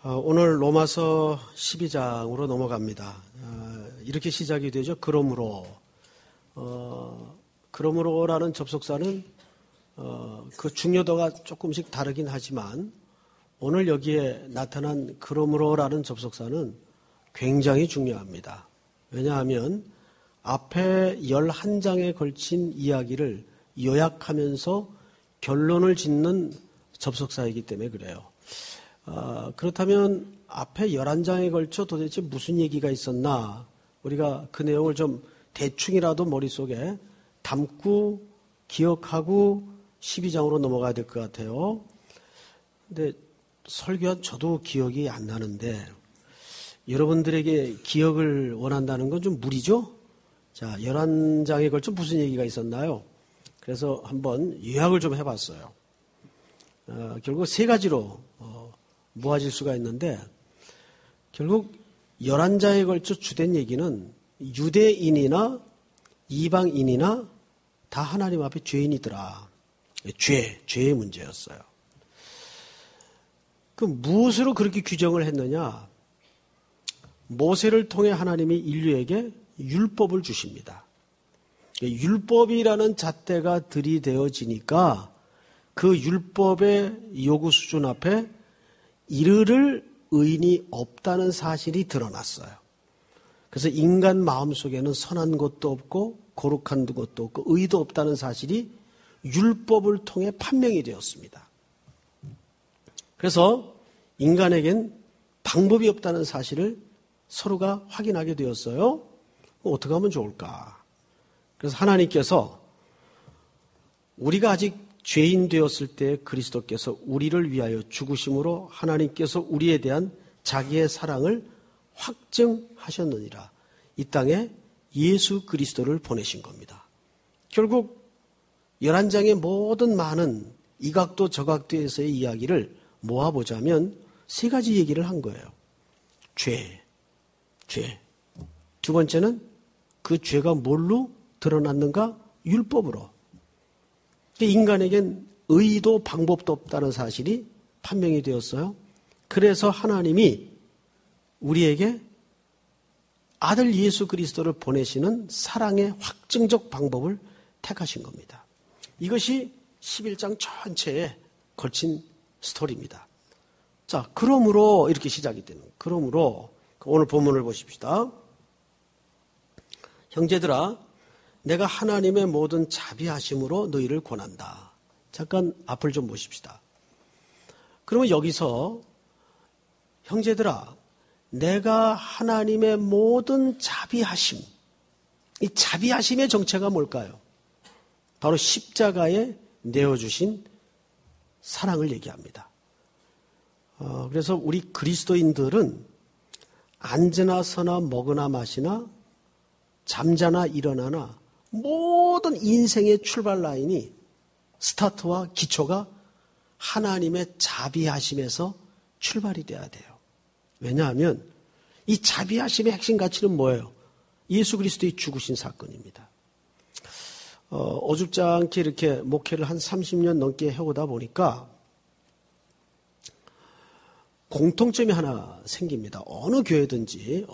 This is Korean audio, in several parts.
오늘 로마서 12장으로 넘어갑니다. 이렇게 시작이 되죠. 그러므로라는 접속사는 그 중요도가 조금씩 다르긴 하지만 오늘 여기에 나타난 그러므로라는 접속사는 굉장히 중요합니다. 왜냐하면 앞에 11장에 걸친 이야기를 요약하면서 결론을 짓는 접속사이기 때문에 그래요. 그렇다면 앞에 11장에 걸쳐 도대체 무슨 얘기가 있었나 우리가 그 내용을 좀 대충이라도 머릿속에 담고 기억하고 12장으로 넘어가야 될 것 같아요. 근데 설교한 저도 기억이 안 나는데 여러분들에게 기억을 원한다는 건 좀 무리죠? 자, 11장에 걸쳐 무슨 얘기가 있었나요? 그래서 한번 요약을 좀 해봤어요. 결국 세 가지로 모아질 수가 있는데 결국 11장에 걸쳐 주된 얘기는 유대인이나 이방인이나 다 하나님 앞에 죄인이더라. 죄의 문제였어요. 그 무엇으로 그렇게 규정을 했느냐? 모세를 통해 하나님이 인류에게 율법을 주십니다. 율법이라는 잣대가 들이대어지니까 그 율법의 요구 수준 앞에 이르를 의인이 없다는 사실이 드러났어요. 그래서 인간 마음속에는 선한 것도 없고 거룩한 것도 없고 의도 없다는 사실이 율법을 통해 판명이 되었습니다. 그래서 인간에겐 방법이 없다는 사실을 서로가 확인하게 되었어요. 어떻게 하면 좋을까? 그래서 하나님께서 우리가 아직 죄인 되었을 때 그리스도께서 우리를 위하여 죽으심으로 하나님께서 우리에 대한 자기의 사랑을 확증하셨느니라. 이 땅에 예수 그리스도를 보내신 겁니다. 결국 11장의 모든 많은 이 각도 저 각도에서의 이야기를 모아보자면 세 가지 얘기를 한 거예요. 죄. 두 번째는 그 죄가 뭘로 드러났는가? 율법으로. 인간에겐 의도 방법도 없다는 사실이 판명이 되었어요. 그래서 하나님이 우리에게 아들 예수 그리스도를 보내시는 사랑의 확증적 방법을 택하신 겁니다. 이것이 11장 전체에 걸친 스토리입니다. 자, 그러므로 이렇게 시작이 되는 거예요. 그러므로 오늘 본문을 보십시다. 형제들아, 내가 하나님의 모든 자비하심으로 너희를 권한다. 잠깐 앞을 좀 보십시다. 그러면 여기서 형제들아, 내가 하나님의 모든 자비하심, 이 자비하심의 정체가 뭘까요? 바로 십자가에 내어주신 사랑을 얘기합니다. 그래서 우리 그리스도인들은 앉으나 서나 먹으나 마시나 잠자나 일어나나 모든 인생의 출발 라인이 스타트와 기초가 하나님의 자비하심에서 출발이 돼야 돼요. 왜냐하면 이 자비하심의 핵심 가치는 뭐예요? 예수 그리스도의 죽으신 사건입니다. 어줍지 않게 이렇게 목회를 한 30년 넘게 해오다 보니까 공통점이 하나 생깁니다. 어느 교회든지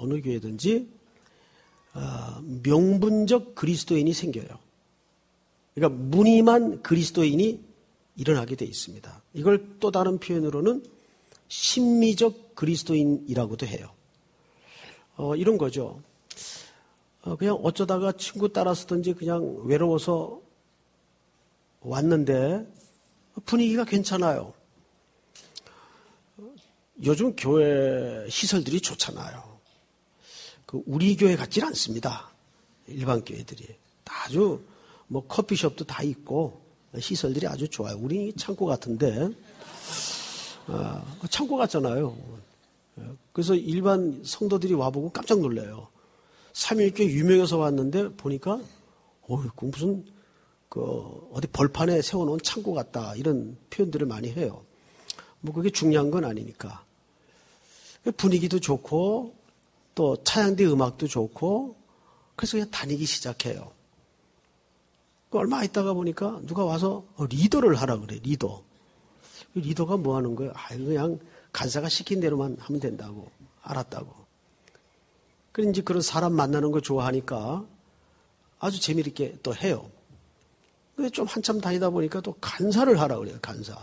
명분적 그리스도인이 생겨요. 그러니까 무늬만 그리스도인이 일어나게 돼 있습니다. 이걸 또 다른 표현으로는 심미적 그리스도인이라고도 해요. 이런 거죠. 그냥 어쩌다가 친구 따라서든지 그냥 외로워서 왔는데 분위기가 괜찮아요. 요즘 교회 시설들이 좋잖아요. 우리 교회 같지는 않습니다. 일반 교회들이. 아주 커피숍도 다 있고 시설들이 아주 좋아요. 우리 창고 같은데 창고 같잖아요. 그래서 일반 성도들이 와보고 깜짝 놀라요. 삼일교회 유명해서 왔는데 보니까 무슨 어디 벌판에 세워놓은 창고 같다 이런 표현들을 많이 해요. 그게 중요한 건 아니니까. 분위기도 좋고 또 차양대 음악도 좋고 그래서 그냥 다니기 시작해요. 얼마 있다가 보니까 누가 와서 리더를 하라 그래. 리더가 뭐 하는 거예요? 그냥 간사가 시킨 대로만 하면 된다고. 알았다고. 그런데 이제 그런 사람 만나는 거 좋아하니까 아주 재미있게 또 해요. 근데 좀 한참 다니다 보니까 또 간사를 하라 그래요, 간사.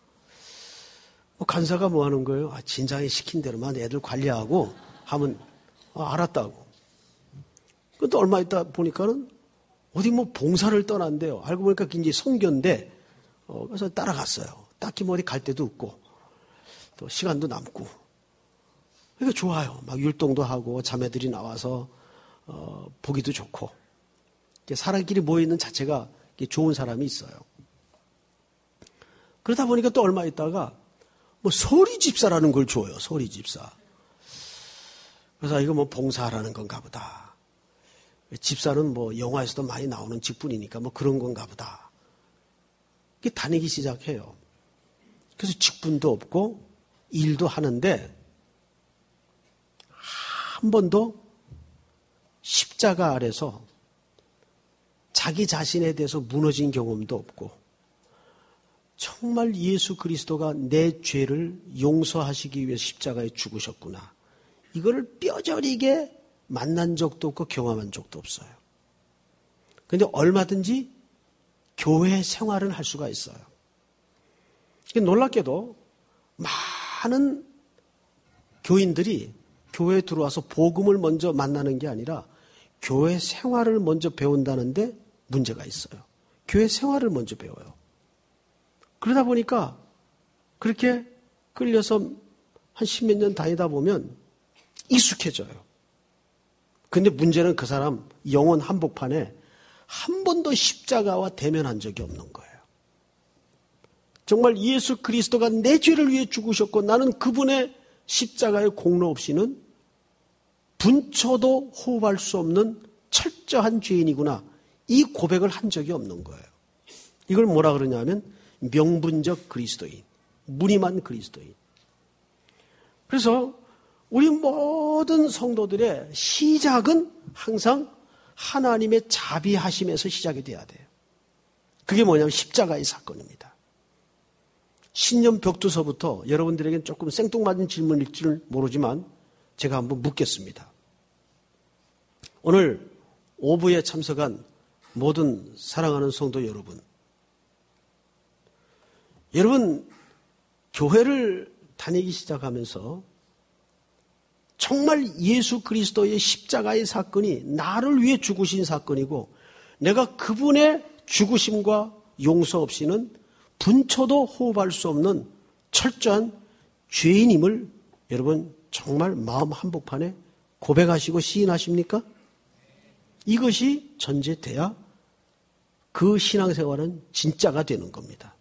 간사가 뭐 하는 거예요? 진장이 시킨 대로만 애들 관리하고 하면, 알았다고. 근데 얼마 있다 보니까는 어디 뭐 봉사를 떠난대요. 알고 보니까 굉장히 성견데, 그래서 따라갔어요. 딱히 뭐 어디 갈 데도 없고, 또 시간도 남고. 그러니까 좋아요. 막 율동도 하고, 자매들이 나와서, 보기도 좋고. 사람끼리 모여있는 자체가 좋은 사람이 있어요. 그러다 보니까 또 얼마 있다가, 뭐 소리집사라는 걸 줘요. 소리집사. 그래서 이거 뭐 봉사하라는 건가 보다. 집사는 뭐 영화에서도 많이 나오는 직분이니까 뭐 그런 건가 보다. 이게 다니기 시작해요. 그래서 직분도 없고 일도 하는데 한 번도 십자가 아래서 자기 자신에 대해서 무너진 경험도 없고 정말 예수 그리스도가 내 죄를 용서하시기 위해 십자가에 죽으셨구나. 이거를 뼈저리게 만난 적도 없고 경험한 적도 없어요. 그런데 얼마든지 교회 생활은 할 수가 있어요. 놀랍게도 많은 교인들이 교회에 들어와서 복음을 먼저 만나는 게 아니라 교회 생활을 먼저 배운다는데 문제가 있어요. 교회 생활을 먼저 배워요. 그러다 보니까 그렇게 끌려서 한 십몇 년 다니다 보면 익숙해져요. 근데 문제는 그 사람 영혼 한복판에 한 번도 십자가와 대면한 적이 없는 거예요. 정말 예수 그리스도가 내 죄를 위해 죽으셨고 나는 그분의 십자가의 공로 없이는 분초도 호흡할 수 없는 철저한 죄인이구나. 이 고백을 한 적이 없는 거예요. 이걸 뭐라 그러냐면 명분적 그리스도인, 무늬만 그리스도인. 그래서 우리 모든 성도들의 시작은 항상 하나님의 자비하심에서 시작이 돼야 돼요. 그게 뭐냐면 십자가의 사건입니다. 신년 벽두서부터 여러분들에게는 조금 생뚱맞은 질문일지는 모르지만 제가 한번 묻겠습니다. 오늘 오부에 참석한 모든 사랑하는 성도 여러분, 교회를 다니기 시작하면서 정말 예수 그리스도의 십자가의 사건이 나를 위해 죽으신 사건이고 내가 그분의 죽으심과 용서 없이는 분초도 호흡할 수 없는 철저한 죄인임을 여러분 정말 마음 한복판에 고백하시고 시인하십니까? 이것이 전제돼야 그 신앙생활은 진짜가 되는 겁니다.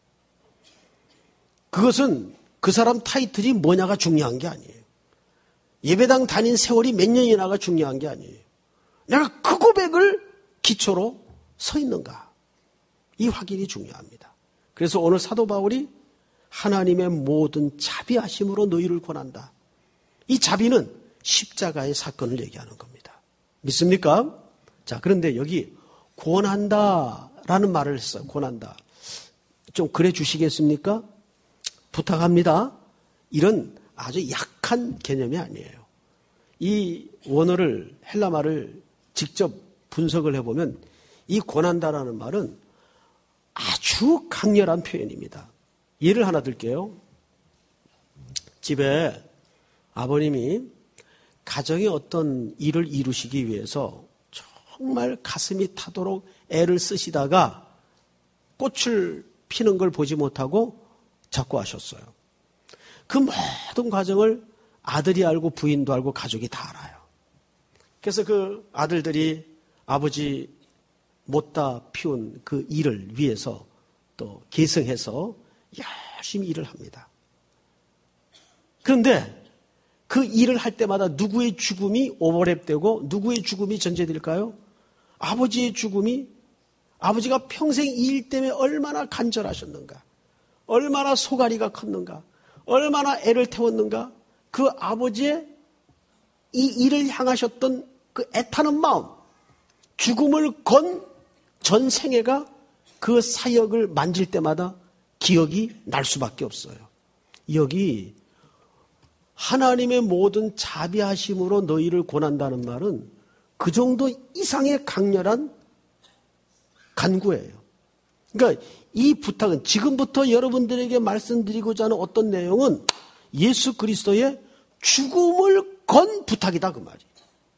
그것은 그 사람 타이틀이 뭐냐가 중요한 게 아니에요. 예배당 다닌 세월이 몇 년이나가 중요한 게 아니에요. 내가 그 고백을 기초로 서 있는가. 이 확인이 중요합니다. 그래서 오늘 사도 바울이 하나님의 모든 자비하심으로 너희를 권한다. 이 자비는 십자가의 사건을 얘기하는 겁니다. 믿습니까? 자, 그런데 여기 권한다라는 말을 했어요. 권한다. 좀 그래 주시겠습니까? 부탁합니다. 이런 아주 약한 개념이 아니에요. 이 원어를 헬라 말을 직접 분석을 해보면 이 권한다라는 말은 아주 강렬한 표현입니다. 예를 하나 들게요. 집에 아버님이 가정의 어떤 일을 이루시기 위해서 정말 가슴이 타도록 애를 쓰시다가 꽃을 피는 걸 보지 못하고 자꾸 하셨어요. 그 모든 과정을 아들이 알고 부인도 알고 가족이 다 알아요. 그래서 그 아들들이 아버지 못다 피운 그 일을 위해서 또 계승해서 열심히 일을 합니다. 그런데 그 일을 할 때마다 누구의 죽음이 오버랩되고 누구의 죽음이 전제될까요? 아버지의 죽음이, 아버지가 평생 이 일 때문에 얼마나 간절하셨는가, 얼마나 소가리가 컸는가, 얼마나 애를 태웠는가, 그 아버지의 이 일을 향하셨던 그 애타는 마음, 죽음을 건 전 생애가 그 사역을 만질 때마다 기억이 날 수밖에 없어요. 여기 하나님의 모든 자비하심으로 너희를 권한다는 말은 그 정도 이상의 강렬한 간구예요. 그러니까 이 부탁은 지금부터 여러분들에게 말씀드리고자 하는 어떤 내용은 예수 그리스도의 죽음을 건 부탁이다 그 말이에요.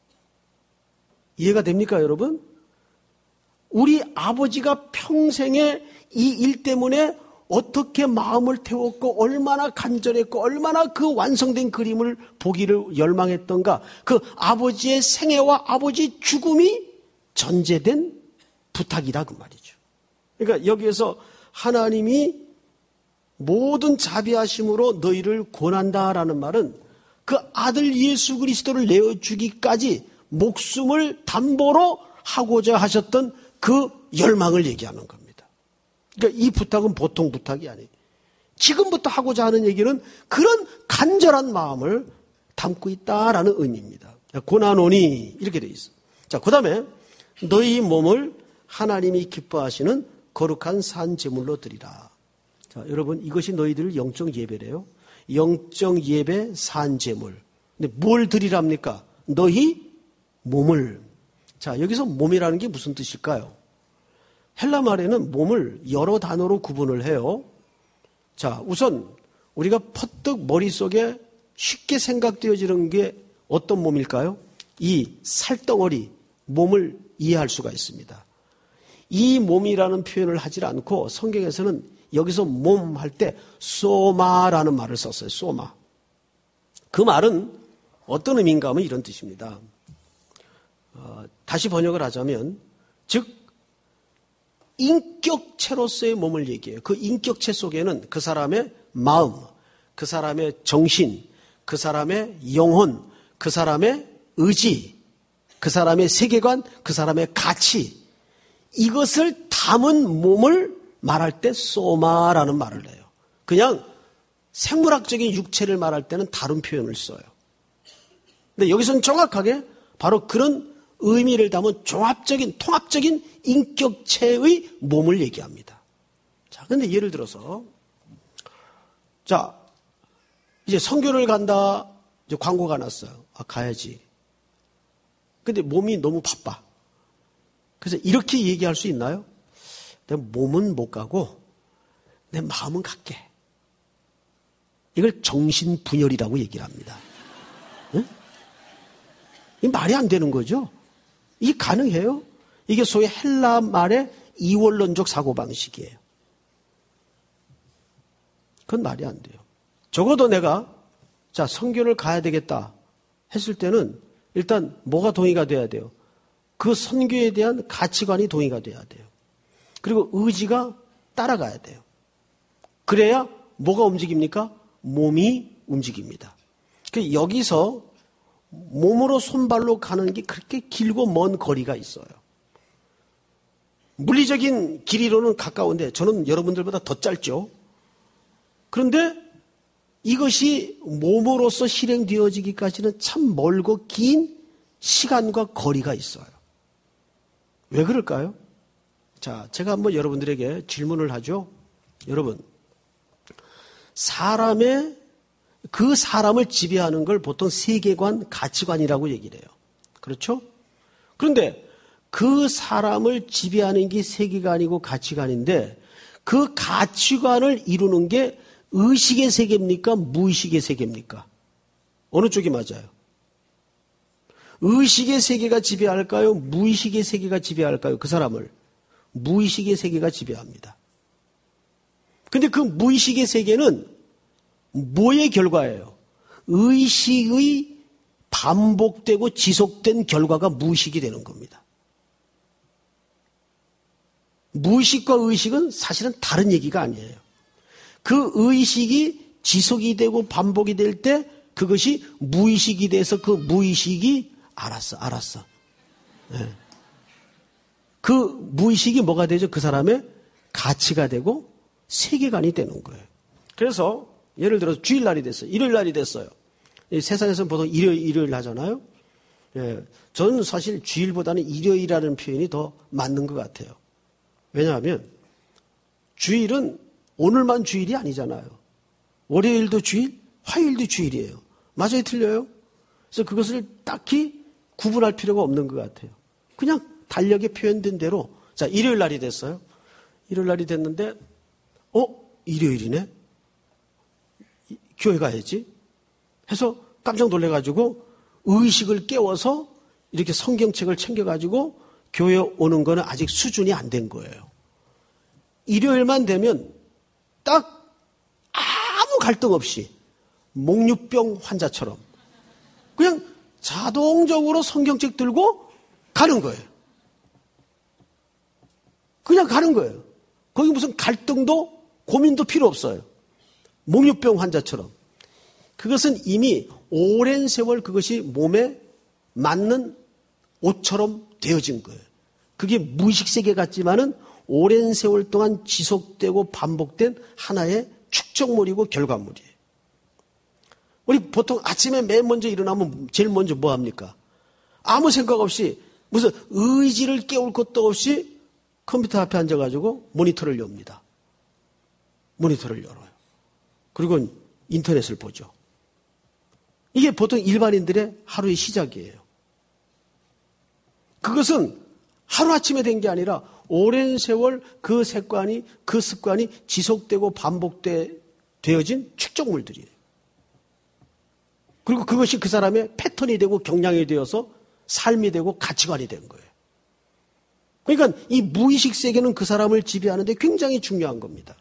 이해가 됩니까 여러분? 우리 아버지가 평생에 이 일 때문에 어떻게 마음을 태웠고 얼마나 간절했고 얼마나 그 완성된 그림을 보기를 열망했던가 그 아버지의 생애와 아버지 죽음이 전제된 부탁이다 그 말이죠. 그러니까 여기에서 하나님이 모든 자비하심으로 너희를 권한다라는 말은 그 아들 예수 그리스도를 내어주기까지 목숨을 담보로 하고자 하셨던 그 열망을 얘기하는 겁니다. 그러니까 이 부탁은 보통 부탁이 아니에요. 지금부터 하고자 하는 얘기는 그런 간절한 마음을 담고 있다라는 의미입니다. 고난오니 이렇게 돼 있어. 자, 그다음에 너희 몸을 하나님이 기뻐하시는 거룩한 산 제물로 드리라. 자, 여러분 이것이 너희들 영적 예배래요. 영적 예배 산 제물. 근데 뭘 드리랍니까? 너희 몸을. 자, 여기서 몸이라는 게 무슨 뜻일까요? 헬라 말에는 몸을 여러 단어로 구분을 해요. 자, 우선 우리가 퍼뜩 머릿속에 쉽게 생각되어지는 게 어떤 몸일까요? 이 살덩어리, 몸을 이해할 수가 있습니다. 이 몸이라는 표현을 하지 않고 성경에서는 여기서 몸 할 때 소마라는 말을 썼어요. 소마. 그 말은 어떤 의미인가 하면 이런 뜻입니다. 다시 번역을 하자면 즉 인격체로서의 몸을 얘기해요. 그 인격체 속에는 그 사람의 마음, 그 사람의 정신, 그 사람의 영혼, 그 사람의 의지, 그 사람의 세계관, 그 사람의 가치 이것을 담은 몸을 말할 때 소마라는 말을 해요. 그냥 생물학적인 육체를 말할 때는 다른 표현을 써요. 근데 여기서는 정확하게 바로 그런 의미를 담은 종합적인 통합적인 인격체의 몸을 얘기합니다. 자, 근데 예를 들어서 자, 이제 선교를 간다. 이제 광고가 났어요. 아, 가야지. 근데 몸이 너무 바빠. 그래서 이렇게 얘기할 수 있나요? 내 몸은 못 가고 내 마음은 갈게. 이걸 정신분열이라고 얘기를 합니다. 응? 이 말이 안 되는 거죠. 이게 가능해요? 이게 소위 헬라 말의 이원론적 사고방식이에요. 그건 말이 안 돼요. 적어도 내가 자 선교를 가야 되겠다 했을 때는 일단 뭐가 동의가 돼야 돼요? 그 선교에 대한 가치관이 동의가 돼야 돼요. 그리고 의지가 따라가야 돼요. 그래야 뭐가 움직입니까? 몸이 움직입니다. 여기서 몸으로 손발로 가는 게 그렇게 길고 먼 거리가 있어요. 물리적인 길이로는 가까운데 저는 여러분들보다 더 짧죠. 그런데 이것이 몸으로서 실행되어지기까지는 참 멀고 긴 시간과 거리가 있어요. 왜 그럴까요? 자, 제가 한번 여러분들에게 질문을 하죠. 여러분, 그 사람을 지배하는 걸 보통 세계관, 가치관이라고 얘기를 해요. 그렇죠? 그런데 그 사람을 지배하는 게 세계관이고 가치관인데 그 가치관을 이루는 게 의식의 세계입니까? 무의식의 세계입니까? 어느 쪽이 맞아요? 의식의 세계가 지배할까요? 무의식의 세계가 지배할까요? 그 사람을. 무의식의 세계가 지배합니다. 근데 그 무의식의 세계는 뭐의 결과예요? 의식의 반복되고 지속된 결과가 무의식이 되는 겁니다. 무의식과 의식은 사실은 다른 얘기가 아니에요. 그 의식이 지속이 되고 반복이 될 때 그것이 무의식이 돼서 그 무의식이 알았어. 네. 그 무의식이 뭐가 되죠? 그 사람의 가치가 되고 세계관이 되는 거예요. 그래서 예를 들어서 주일날이 됐어요. 일요일날이 됐어요. 세상에서는 보통 일요일 하잖아요. 예, 저는 사실 주일보다는 일요일이라는 표현이 더 맞는 것 같아요. 왜냐하면 주일은 오늘만 주일이 아니잖아요. 월요일도 주일, 화요일도 주일이에요. 맞아요, 틀려요? 그래서 그것을 딱히 구분할 필요가 없는 것 같아요. 그냥 달력에 표현된 대로, 자, 일요일 날이 됐어요. 일요일 날이 됐는데, 일요일이네? 교회 가야지? 해서 깜짝 놀래가지고 의식을 깨워서 이렇게 성경책을 챙겨가지고 교회 오는 거는 아직 수준이 안 된 거예요. 일요일만 되면 딱 아무 갈등 없이 목류병 환자처럼 그냥 자동적으로 성경책 들고 가는 거예요. 그냥 가는 거예요. 거기 무슨 갈등도 고민도 필요 없어요. 목류병 환자처럼. 그것은 이미 오랜 세월 그것이 몸에 맞는 옷처럼 되어진 거예요. 그게 무의식 세계 같지만은 오랜 세월 동안 지속되고 반복된 하나의 축적물이고 결과물이에요. 우리 보통 아침에 맨 먼저 일어나면 제일 먼저 뭐 합니까? 아무 생각 없이 무슨 의지를 깨울 것도 없이 컴퓨터 앞에 앉아가지고 모니터를 엽니다. 모니터를 열어요. 그리고 인터넷을 보죠. 이게 보통 일반인들의 하루의 시작이에요. 그것은 하루아침에 된 게 아니라 오랜 세월 그 습관이 지속되고 반복되어진 축적물들이에요. 그리고 그것이 그 사람의 패턴이 되고 경향이 되어서 삶이 되고 가치관이 된 거예요. 그러니까 이 무의식 세계는 그 사람을 지배하는데 굉장히 중요한 겁니다.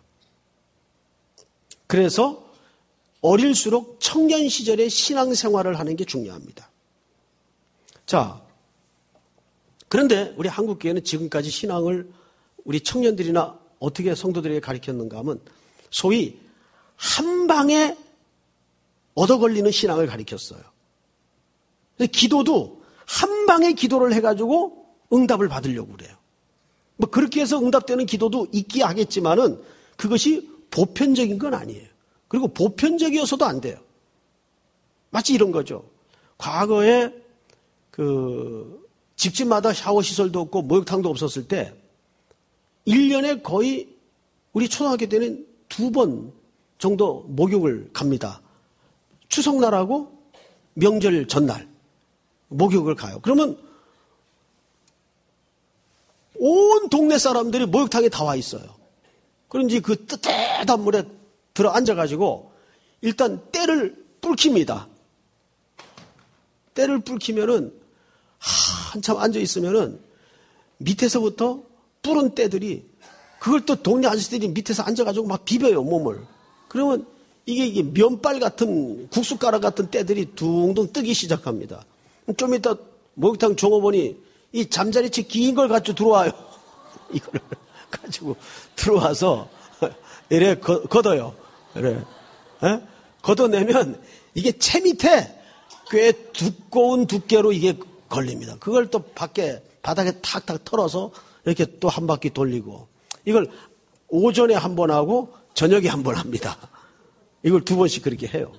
그래서 어릴수록 청년 시절에 신앙생활을 하는 게 중요합니다. 자, 그런데 우리 한국교회는 지금까지 신앙을 우리 청년들이나 어떻게 성도들에게 가르쳤는가 하면 소위 한 방에 얻어 걸리는 신앙을 가르쳤어요. 기도도 한 방에 기도를 해가지고 응답을 받으려고 그래요. 뭐 그렇게 해서 응답되는 기도도 있긴 하겠지만은 그것이 보편적인 건 아니에요. 그리고 보편적이어서도 안 돼요. 마치 이런 거죠. 과거에 집집마다 샤워 시설도 없고 목욕탕도 없었을 때 1년에 거의 우리 초등학교 때는 2번 정도 목욕을 갑니다. 추석날하고 명절 전날 목욕을 가요. 그러면 온 동네 사람들이 목욕탕에 다 와 있어요. 그런지 그 뜨뜻한 물에 들어 앉아가지고 일단 때를 불킵니다. 때를 불키면은 한참 앉아있으면은 밑에서부터 뿌른 때들이 그걸 또 동네 아저씨들이 밑에서 앉아가지고 막 비벼요, 몸을. 그러면 이게 면발 같은 국숫가락 같은 때들이 둥둥 뜨기 시작합니다. 좀 이따 목욕탕 종업원이 이 잠자리채 긴 걸 가지고 들어와요. 이거를 가지고 들어와서 이래 걷어요. 그래. 걷어내면 이게 채 밑에 꽤 두꺼운 두께로 이게 걸립니다. 그걸 또 바닥에 탁탁 털어서 이렇게 또 한 바퀴 돌리고 이걸 오전에 한 번 하고 저녁에 한 번 합니다. 이걸 2번씩 그렇게 해요.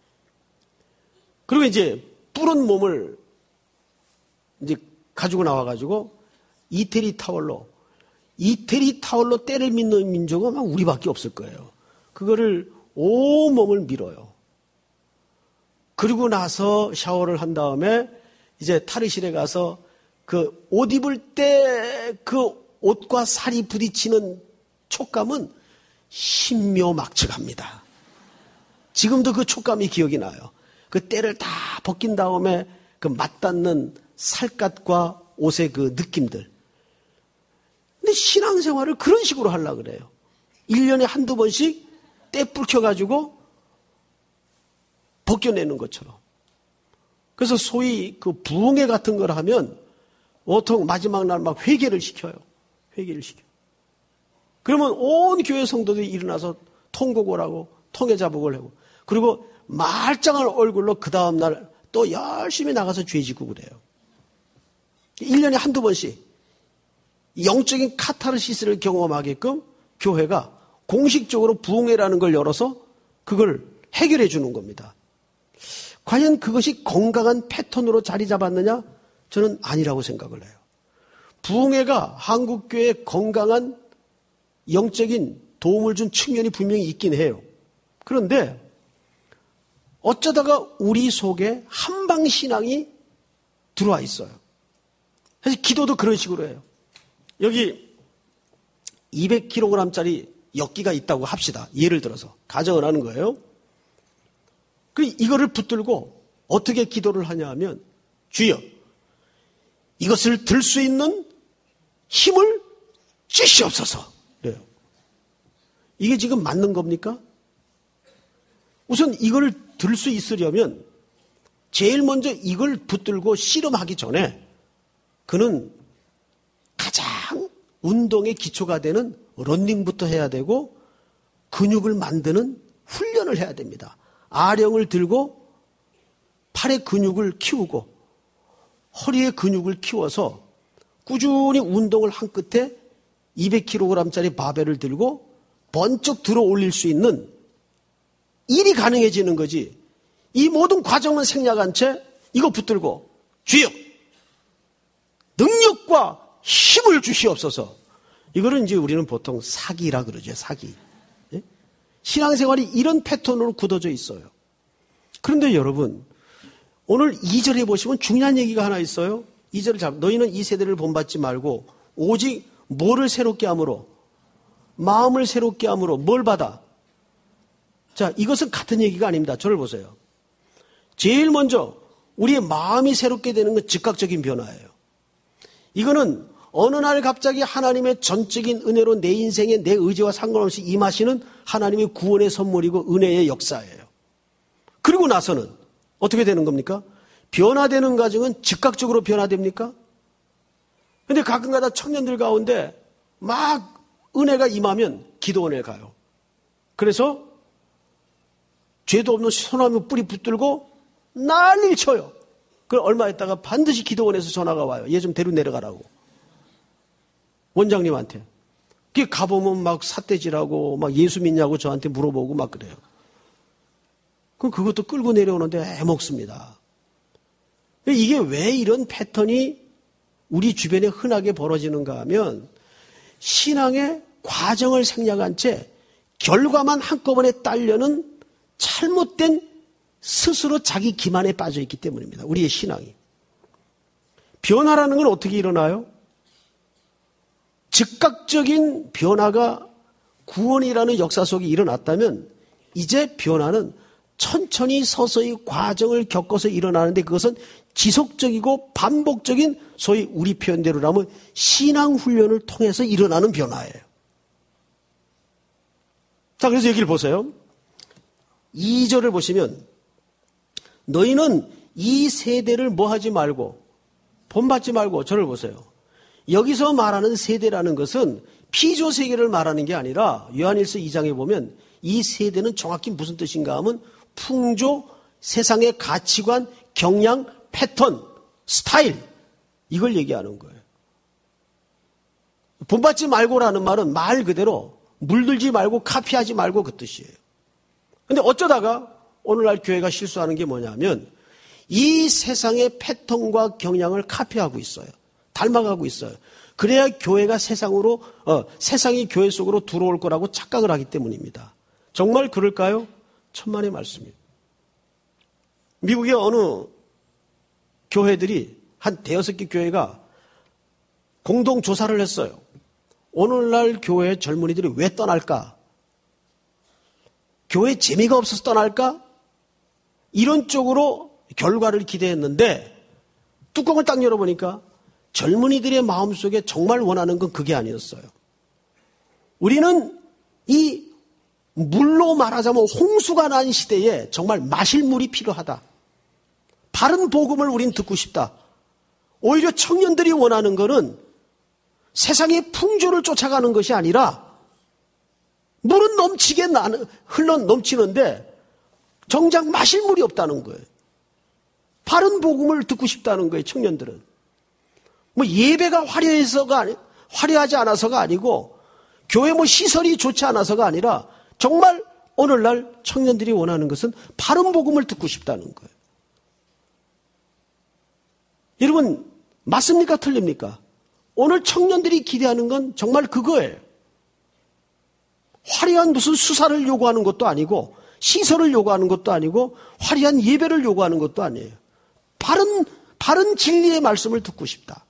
그리고 이제 뿌른 몸을 이제 가지고 나와가지고 이태리 타월로 때를 믿는 민족은 아마 우리밖에 없을 거예요. 그거를 온몸을 밀어요. 그리고 나서 샤워를 한 다음에 이제 탈의실에 가서 그 옷 입을 때 그 옷과 살이 부딪히는 촉감은 신묘막측합니다. 지금도 그 촉감이 기억이 나요. 그 때를 다 벗긴 다음에 그 맞닿는 살갗과 옷의 그 느낌들. 근데 신앙생활을 그런 식으로 하려고 그래요. 1년에 한두 번씩 때 불켜가지고 벗겨내는 것처럼. 그래서 소위 그 부흥회 같은 걸 하면 보통 마지막 날 막 회개를 시켜요. 회개를 시켜. 그러면 온 교회 성도들이 일어나서 통곡을 하고 통회자복을 하고 그리고 말짱한 얼굴로 그 다음날 또 열심히 나가서 죄 짓고 그래요. 1년에 한두 번씩 영적인 카타르시스를 경험하게끔 교회가 공식적으로 부흥회라는 걸 열어서 그걸 해결해 주는 겁니다. 과연 그것이 건강한 패턴으로 자리 잡았느냐? 저는 아니라고 생각을 해요. 부흥회가 한국교회에 건강한 영적인 도움을 준 측면이 분명히 있긴 해요. 그런데 어쩌다가 우리 속에 한방신앙이 들어와 있어요. 그래서 기도도 그런 식으로 해요. 여기 200kg짜리 엿기가 있다고 합시다. 예를 들어서 가정을 하는 거예요. 이거를 붙들고 어떻게 기도를 하냐 하면 주여 이것을 들 수 있는 힘을 주시옵소서. 그래요. 이게 지금 맞는 겁니까? 우선 이걸 들 수 있으려면 제일 먼저 이걸 붙들고 씨름하기 전에 그는 가장 운동의 기초가 되는 러닝부터 해야 되고 근육을 만드는 훈련을 해야 됩니다. 아령을 들고 팔의 근육을 키우고 허리의 근육을 키워서 꾸준히 운동을 한 끝에 200kg짜리 바벨을 들고 번쩍 들어 올릴 수 있는 일이 가능해지는 거지. 이 모든 과정은 생략한 채 이거 붙들고 주여 능력과 힘을 주시옵소서. 이거는 이제 우리는 보통 사기라 그러죠. 사기. 예? 신앙생활이 이런 패턴으로 굳어져 있어요. 그런데 여러분 오늘 2절에 보시면 중요한 얘기가 하나 있어요. 2절을 너희는 이 세대를 본받지 말고 오직 뭐를 새롭게 함으로 마음을 새롭게 함으로 뭘 받아? 자, 이것은 같은 얘기가 아닙니다. 저를 보세요. 제일 먼저 우리의 마음이 새롭게 되는 건 즉각적인 변화예요. 이거는 어느 날 갑자기 하나님의 전적인 은혜로 내 인생에 내 의지와 상관없이 임하시는 하나님의 구원의 선물이고 은혜의 역사예요. 그리고 나서는 어떻게 되는 겁니까? 변화되는 과정은 즉각적으로 변화됩니까? 근데 가끔가다 청년들 가운데 막 은혜가 임하면 기도원에 가요. 그래서 죄도 없는 소나무 뿌리 붙들고 난리를 쳐요. 그럼 얼마 있다가 반드시 기도원에서 전화가 와요. 얘 좀 데리고 내려가라고. 원장님한테. 그게 가보면 막 삿대질하고 막 예수 믿냐고 저한테 물어보고 막 그래요. 그럼 그것도 끌고 내려오는데 애먹습니다. 이게 왜 이런 패턴이 우리 주변에 흔하게 벌어지는가 하면 신앙의 과정을 생략한 채 결과만 한꺼번에 따려는 잘못된 스스로 자기 기만에 빠져 있기 때문입니다. 우리의 신앙이. 변화라는 건 어떻게 일어나요? 즉각적인 변화가 구원이라는 역사 속에 일어났다면 이제 변화는 천천히 서서히 과정을 겪어서 일어나는데 그것은 지속적이고 반복적인 소위 우리 표현대로라면 신앙훈련을 통해서 일어나는 변화예요. 자, 그래서 여기를 보세요. 2절을 보시면 너희는 이 세대를 뭐 하지 말고 본받지 말고 저를 보세요. 여기서 말하는 세대라는 것은 피조 세계를 말하는 게 아니라 요한일서 2장에 보면 이 세대는 정확히 무슨 뜻인가 하면 풍조, 세상의 가치관, 경향, 패턴, 스타일 이걸 얘기하는 거예요. 본받지 말고라는 말은 말 그대로 물들지 말고 카피하지 말고 그 뜻이에요. 근데 어쩌다가 오늘날 교회가 실수하는 게 뭐냐면 이 세상의 패턴과 경향을 카피하고 있어요. 닮아가고 있어요. 그래야 교회가 세상이 교회 속으로 들어올 거라고 착각을 하기 때문입니다. 정말 그럴까요? 천만의 말씀이에요. 미국의 어느 교회들이 한 대여섯 개 교회가 공동 조사를 했어요. 오늘날 교회 젊은이들이 왜 떠날까? 교회 재미가 없어서 떠날까? 이런 쪽으로 결과를 기대했는데 뚜껑을 딱 열어보니까 젊은이들의 마음속에 정말 원하는 건 그게 아니었어요. 우리는 이 물로 말하자면 홍수가 난 시대에 정말 마실 물이 필요하다. 바른 복음을 우린 듣고 싶다. 오히려 청년들이 원하는 거는 세상의 풍조를 쫓아가는 것이 아니라 물은 넘치게 흘러 넘치는데 정작 마실 물이 없다는 거예요. 바른 복음을 듣고 싶다는 거예요, 청년들은. 뭐 예배가 화려하지 않아서가 아니고 교회 뭐 시설이 좋지 않아서가 아니라 정말 오늘날 청년들이 원하는 것은 바른 복음을 듣고 싶다는 거예요. 여러분 맞습니까? 틀립니까? 오늘 청년들이 기대하는 건 정말 그거예요. 화려한 무슨 수사를 요구하는 것도 아니고 시설을 요구하는 것도 아니고 화려한 예배를 요구하는 것도 아니에요. 바른 진리의 말씀을 듣고 싶다.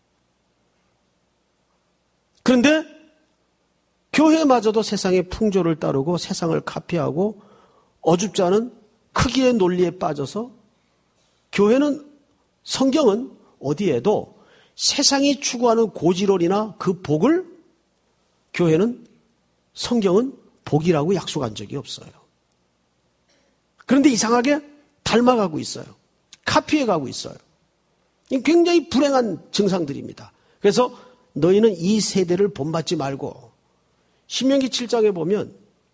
그런데 교회마저도 세상의 풍조를 따르고 세상을 카피하고 어줍지 않은 크기의 논리에 빠져서 교회는, 성경은 어디에도 세상이 추구하는 고지론이나 그 복을 교회는, 성경은 복이라고 약속한 적이 없어요. 그런데 이상하게 닮아가고 있어요. 카피해가고 있어요. 굉장히 불행한 증상들입니다. 그래서 너희는 이 세대를 본받지 말고, 신명기 7장에 보면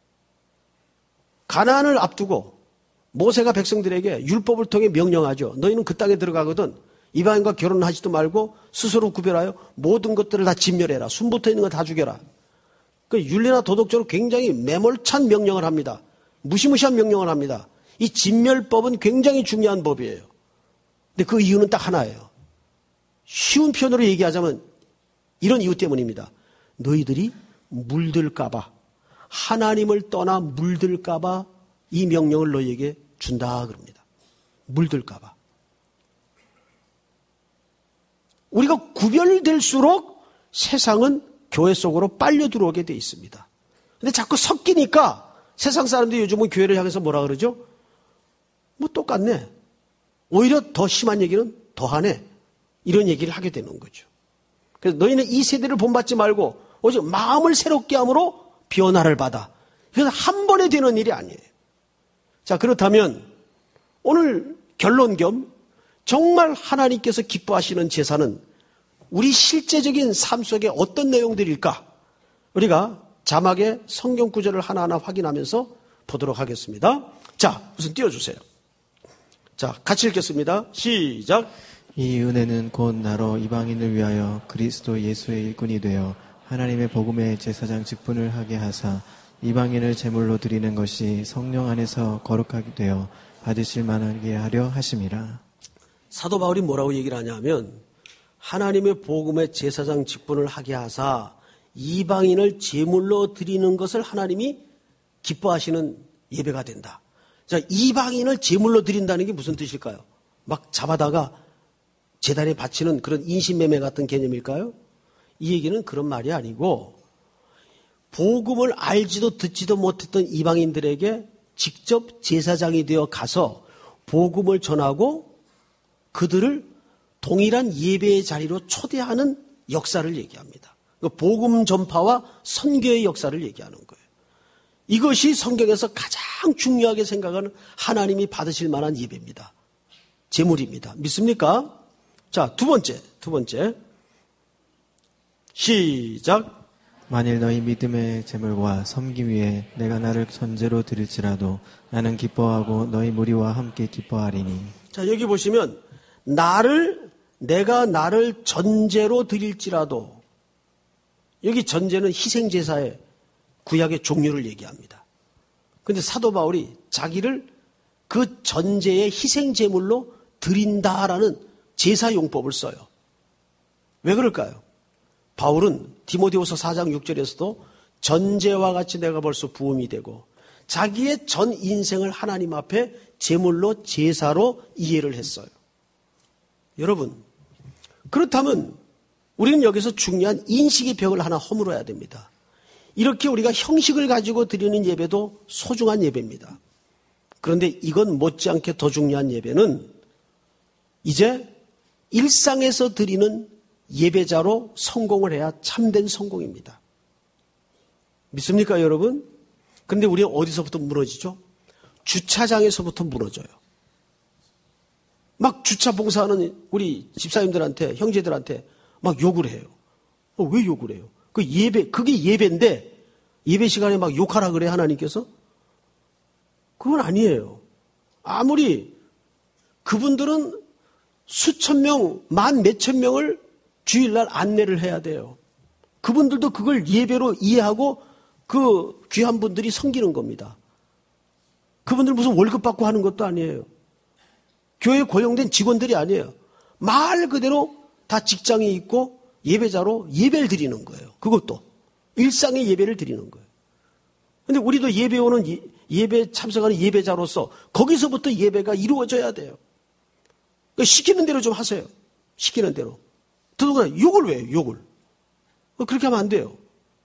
가나안을 앞두고 모세가 백성들에게 율법을 통해 명령하죠. 너희는 그 땅에 들어가거든 이방인과 결혼하지도 말고 스스로 구별하여 모든 것들을 다 진멸해라. 숨붙어 있는 거 다 죽여라. 그 윤리나 도덕적으로 굉장히 매몰찬 명령을 합니다. 무시무시한 명령을 합니다. 이 진멸법은 굉장히 중요한 법이에요. 근데 그 이유는 딱 하나예요. 쉬운 표현으로 얘기하자면 이런 이유 때문입니다. 너희들이 물들까봐, 하나님을 떠나 물들까봐 이 명령을 너희에게 준다 그럽니다. 물들까봐. 우리가 구별될수록 세상은 교회 속으로 빨려 들어오게 돼 있습니다. 근데 자꾸 섞이니까 세상 사람들이 요즘은 교회를 향해서 뭐라 그러죠? 뭐 똑같네. 오히려 더 심한 얘기는 더하네. 이런 얘기를 하게 되는 거죠. 그래서 너희는 이 세대를 본받지 말고 오직 마음을 새롭게 함으로 변화를 받아. 그래서 한 번에 되는 일이 아니에요. 자, 그렇다면 오늘 결론 겸 정말 하나님께서 기뻐하시는 제사는 우리 실제적인 삶 속에 어떤 내용들일까? 우리가 자막에 성경 구절을 하나하나 확인하면서 보도록 하겠습니다. 자, 우선 띄워주세요. 자, 같이 읽겠습니다. 시작. 이 은혜는 곧 나로 이방인을 위하여 그리스도 예수의 일꾼이 되어 하나님의 복음의 제사장 직분을 하게 하사 이방인을 제물로 드리는 것이 성령 안에서 거룩하게 되어 받으실 만하게 하려 하심이라. 사도 바울이 뭐라고 얘기를 하냐면 하나님의 복음의 제사장 직분을 하게 하사 이방인을 제물로 드리는 것을 하나님이 기뻐하시는 예배가 된다. 자, 이방인을 제물로 드린다는 게 무슨 뜻일까요? 막 잡아다가 제단에 바치는 그런 인신매매 같은 개념일까요? 이 얘기는 그런 말이 아니고 복음을 알지도 듣지도 못했던 이방인들에게 직접 제사장이 되어 가서 복음을 전하고 그들을 동일한 예배의 자리로 초대하는 역사를 얘기합니다. 복음 전파와 선교의 역사를 얘기하는 거예요. 이것이 성경에서 가장 중요하게 생각하는 하나님이 받으실 만한 예배입니다. 제물입니다. 믿습니까? 자, 두 번째. 시작. 만일 너희 믿음의 제물과 섬김 위에 내가 나를 전제로 드릴지라도 나는 기뻐하고 너희 무리와 함께 기뻐하리니. 자, 여기 보시면 내가 나를 전제로 드릴지라도, 여기 전제는 희생제사의 구약의 종류를 얘기합니다. 그런데 사도 바울이 자기를 그 전제의 희생제물로 드린다라는 제사용법을 써요. 왜 그럴까요? 바울은 디모데후서 4장 6절에서도 전제와 같이 내가 벌써 부음이 되고 자기의 전 인생을 하나님 앞에 제물로 제사로 이해를 했어요. 여러분, 그렇다면 우리는 여기서 중요한 인식의 벽을 하나 허물어야 됩니다. 이렇게 우리가 형식을 가지고 드리는 예배도 소중한 예배입니다. 그런데 이건 못지않게 더 중요한 예배는 이제 일상에서 드리는 예배자로 성공을 해야 참된 성공입니다. 믿습니까, 여러분? 그런데 우리가 어디서부터 무너지죠? 주차장에서부터 무너져요. 막 주차 봉사하는 우리 집사님들한테, 형제들한테 막 욕을 해요. 왜 욕을 해요? 그게 예배인데 예배 시간에 막 욕하라 그래, 하나님께서? 그건 아니에요. 아무리 그분들은 수천 명, 만 몇천 명을 주일날 안내를 해야 돼요. 그분들도 그걸 예배로 이해하고 그 귀한 분들이 섬기는 겁니다. 그분들 무슨 월급 받고 하는 것도 아니에요. 교회에 고용된 직원들이 아니에요. 말 그대로 다 직장이 있고 예배자로 예배를 드리는 거예요. 그것도 일상의 예배를 드리는 거예요. 그런데 우리도 예배 오는 예배 참석하는 예배자로서 거기서부터 예배가 이루어져야 돼요. 그러니까 시키는 대로 좀 하세요. 시키는 대로. 더더군다나 욕을 왜 해요? 욕을. 그렇게 하면 안 돼요.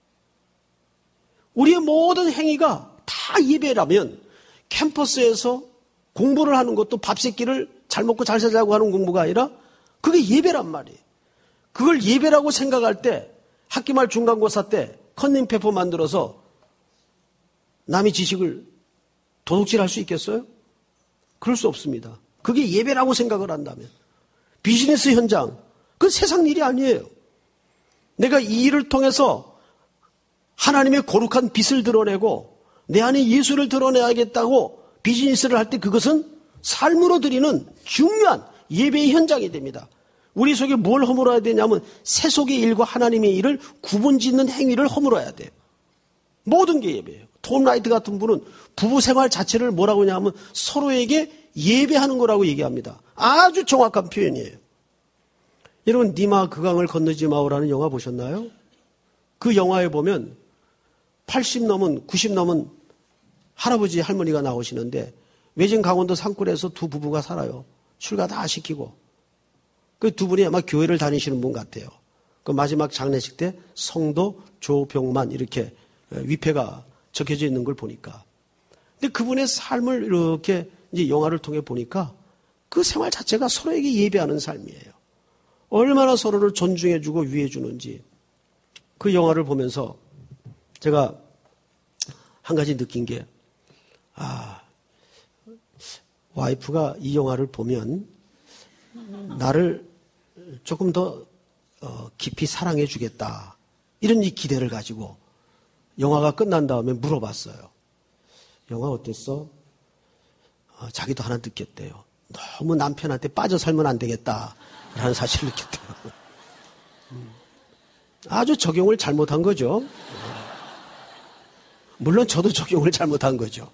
우리의 모든 행위가 다 예배라면 캠퍼스에서 공부를 하는 것도 밥 세끼를 잘 먹고 잘 살자고 하는 공부가 아니라 그게 예배란 말이에요. 그걸 예배라고 생각할 때 학기 말 중간고사 때 컨닝페퍼 만들어서 남의 지식을 도둑질할 수 있겠어요? 그럴 수 없습니다. 그게 예배라고 생각을 한다면. 비즈니스 현장, 그건 세상 일이 아니에요. 내가 이 일을 통해서 하나님의 거룩한 빛을 드러내고 내 안에 예수를 드러내야겠다고 비즈니스를 할 때 그것은 삶으로 드리는 중요한 예배의 현장이 됩니다. 우리 속에 뭘 허물어야 되냐면 세속의 일과 하나님의 일을 구분짓는 행위를 허물어야 돼요. 모든 게 예배예요. 톰 라이트 같은 분은 부부 생활 자체를 뭐라고 하냐면 서로에게 예배하는 거라고 얘기합니다. 아주 정확한 표현이에요. 여러분 니마 그 강을 건너지 마오라는 영화 보셨나요? 그 영화에 보면 80 넘은 90 넘은 할아버지 할머니가 나오시는데 외진 강원도 산골에서 두 부부가 살아요. 출가 다 시키고 그 두 분이 아마 교회를 다니시는 분 같아요. 그 마지막 장례식 때 성도 조병만 이렇게 위패가 적혀져 있는 걸 보니까 근데 그분의 삶을 이렇게 이제 영화를 통해 보니까 그 생활 자체가 서로에게 예배하는 삶이에요. 얼마나 서로를 존중해주고 위해주는지 그 영화를 보면서 제가 한 가지 느낀 게 와이프가 이 영화를 보면 나를 조금 더 깊이 사랑해 주겠다 이런 이 기대를 가지고 영화가 끝난 다음에 물어봤어요. 영화 어땠어? 자기도 하나 느꼈대요. 너무 남편한테 빠져 살면 안 되겠다라는 사실을 느꼈대요. 아주 적용을 잘못한 거죠. 물론 저도 적용을 잘못한 거죠.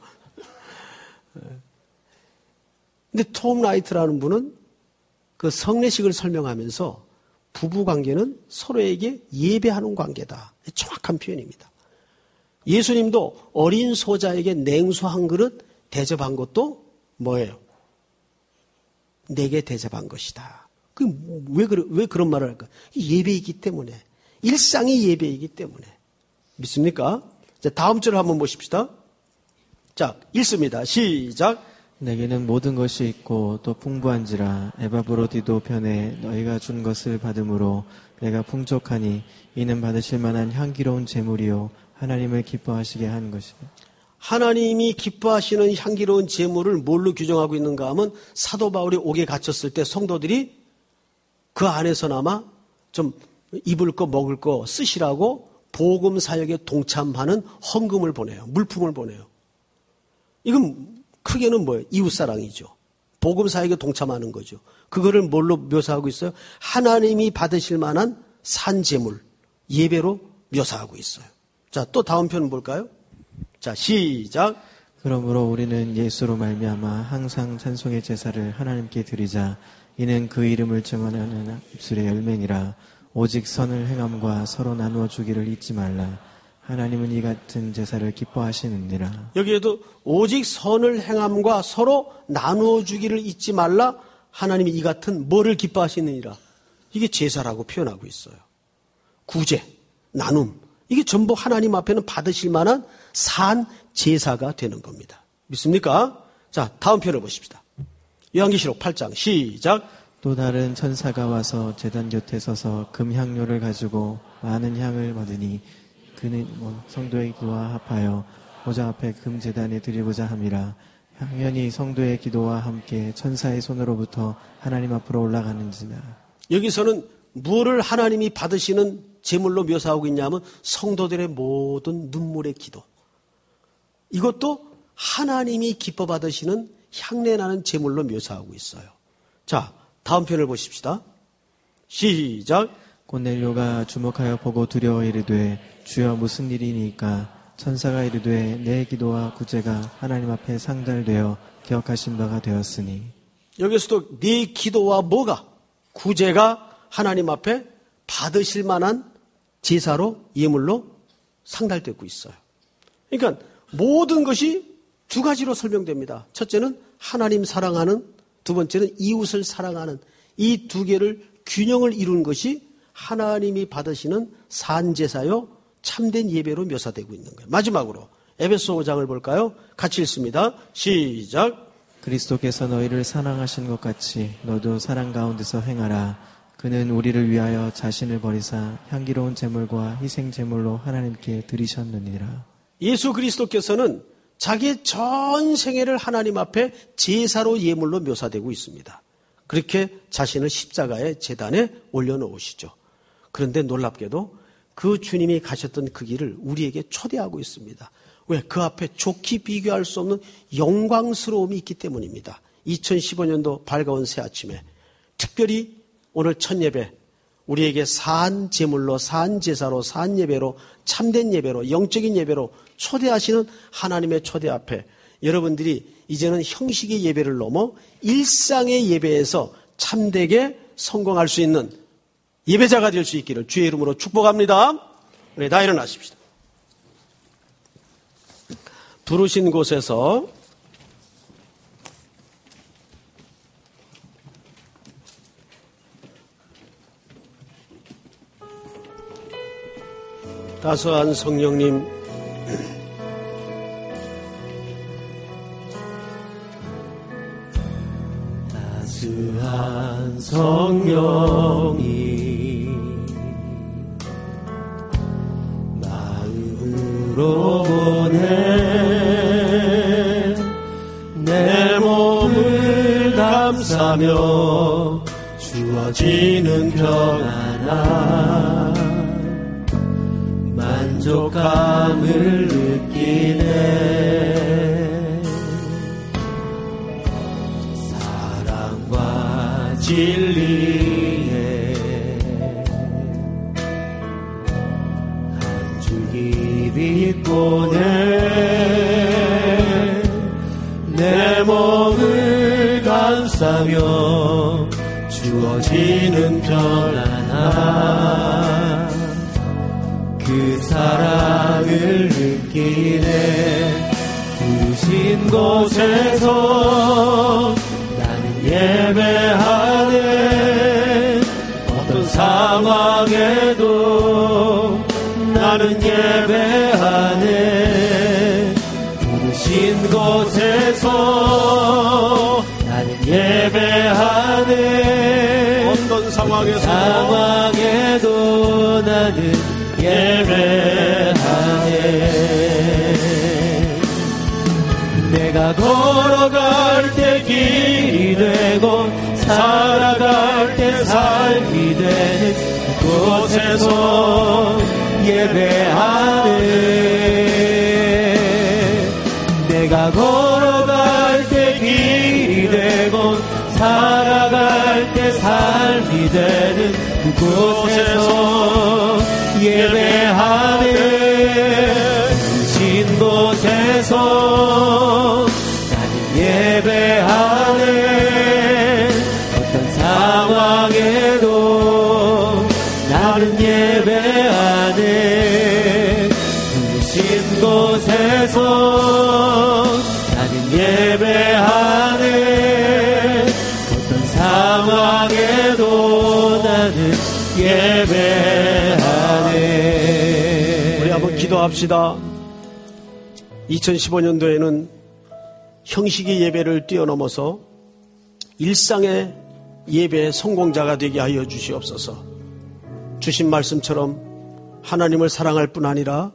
근데 톰 라이트라는 분은 그 성례식을 설명하면서 부부관계는 서로에게 예배하는 관계다. 정확한 표현입니다. 예수님도 어린 소자에게 냉수 한 그릇 대접한 것도 뭐예요? 내게 대접한 것이다. 왜 그런 말을 할까? 예배이기 때문에. 일상이 예배이기 때문에. 믿습니까? 자, 다음 절을 한번 보십시다. 자, 읽습니다. 시작. 내게는 모든 것이 있고 또 풍부한지라 에바브로디도 편에 너희가 준 것을 받음으로 내가 풍족하니 이는 받으실 만한 향기로운 제물이요 하나님을 기뻐하시게 한 것이다. 하나님이 기뻐하시는 향기로운 제물을 뭘로 규정하고 있는가 하면 사도 바울이 옥에 갇혔을 때 성도들이 그 안에서나마 좀 입을 거 먹을 거 쓰시라고 복음 사역에 동참하는 헌금을 보내요. 물품을 보내요. 이건 크게는 뭐예요? 이웃사랑이죠. 복음 사역에 동참하는 거죠. 그거를 뭘로 묘사하고 있어요? 하나님이 받으실 만한 산제물, 예배로 묘사하고 있어요. 자, 또 다음 편은 뭘까요? 자, 시작. 그러므로 우리는 예수로 말미암아 항상 찬송의 제사를 하나님께 드리자. 이는 그 이름을 증언하는 입술의 열매니라. 오직 선을 행함과 서로 나누어 주기를 잊지 말라. 하나님은 이 같은 제사를 기뻐하시느니라. 여기에도 오직 선을 행함과 서로 나누어 주기를 잊지 말라. 하나님이 이 같은 뭐를 기뻐하시느니라. 이게 제사라고 표현하고 있어요. 구제, 나눔. 이게 전부 하나님 앞에는 받으실 만한 산 제사가 되는 겁니다. 믿습니까? 자, 다음 편을 보십시다. 요한계시록 8장 시작. 또 다른 천사가 와서 제단 곁에 서서 금향료를 가지고 많은 향을 받으니 그는 성도의 기도와 합하여 보좌 앞에 금제단에 드리고자 함이라. 향연이 성도의 기도와 함께 천사의 손으로부터 하나님 앞으로 올라가는지라. 여기서는 무엇을 하나님이 받으시는 제물로 묘사하고 있냐면 성도들의 모든 눈물의 기도. 이것도 하나님이 기뻐 받으시는 향내나는 제물로 묘사하고 있어요. 자, 다음 편을 보십시다. 시작. 고넬료가 주목하여 보고 두려워 이르되 주여 무슨 일이니까? 천사가 이르되 내 기도와 구제가 하나님 앞에 상달되어 기억하신 바가 되었으니. 여기서도 네 기도와 뭐가? 구제가 하나님 앞에 받으실 만한 제사로 예물로 상달되고 있어요. 그러니까 모든 것이 두 가지로 설명됩니다. 첫째는 하나님 사랑하는, 두 번째는 이웃을 사랑하는, 이 두 개를 균형을 이룬 것이 하나님이 받으시는 산제사요 참된 예배로 묘사되고 있는 거예요. 마지막으로 에베소 5장을 볼까요? 같이 읽습니다. 시작. 그리스도께서 너희를 사랑하신 것 같이 너도 사랑 가운데서 행하라. 그는 우리를 위하여 자신을 버리사 향기로운 제물과 희생 제물로 하나님께 드리셨느니라. 예수 그리스도께서는 자기의 전 생애를 하나님 앞에 제사로 예물로 묘사되고 있습니다. 그렇게 자신을 십자가의 제단에 올려놓으시죠. 그런데 놀랍게도 그 주님이 가셨던 그 길을 우리에게 초대하고 있습니다. 왜? 그 앞에 좋게 비교할 수 없는 영광스러움이 있기 때문입니다. 2015년도 밝아온 새 아침에 특별히 오늘 첫 예배, 우리에게 산 제물로, 산 제사로, 산 예배로, 참된 예배로, 영적인 예배로 초대하시는 하나님의 초대 앞에 여러분들이 이제는 형식의 예배를 넘어 일상의 예배에서 참되게 성공할 수 있는 예배자가 될 수 있기를 주의 이름으로 축복합니다. 우리 다 일어나십시다. 부르신 곳에서 따스한 성령님, 따스한 성령이 마음으로 보내 내 몸을 감싸며 주어지는 평안함 만족감을 느끼네. 사랑과 진리에 한 줄기 빛보네 내 몸을 감싸며 주어지는 편안함 그 사랑을 느끼네. 부르신 곳에서 나는 예배하네. 어떤 상황에도 나는 예배하네. 부르신 곳에서 나는 예배하네. 어떤 상황에도 나는 예배하네. 내가 걸어갈 때 길이 되고 살아갈 때 삶이 되는 그곳에서 예배하네. 내가 걸어갈 때 길이 되고 살아갈 때 삶이 되는 그곳에서 예배하네. 부르신 곳에서 나는 예배하네. 어떤 상황에도 나는 예배하네. 부르신 곳에서 나는 예배하네. 어떤 상황에도 나는 예배하네. 우리 한번 기도합시다. 2015년도에는 형식의 예배를 뛰어넘어서 일상의 예배의 성공자가 되게 하여 주시옵소서. 주신 말씀처럼 하나님을 사랑할 뿐 아니라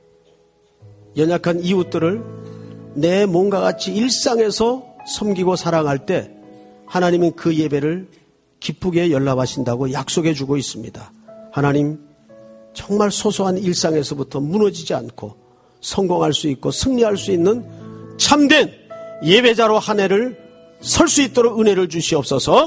연약한 이웃들을 내 몸과 같이 일상에서 섬기고 사랑할 때 하나님은 그 예배를 기쁘게 연락하신다고 약속해 주고 있습니다. 하나님, 정말 소소한 일상에서부터 무너지지 않고 성공할 수 있고 승리할 수 있는 참된 예배자로 한 해를 설 수 있도록 은혜를 주시옵소서.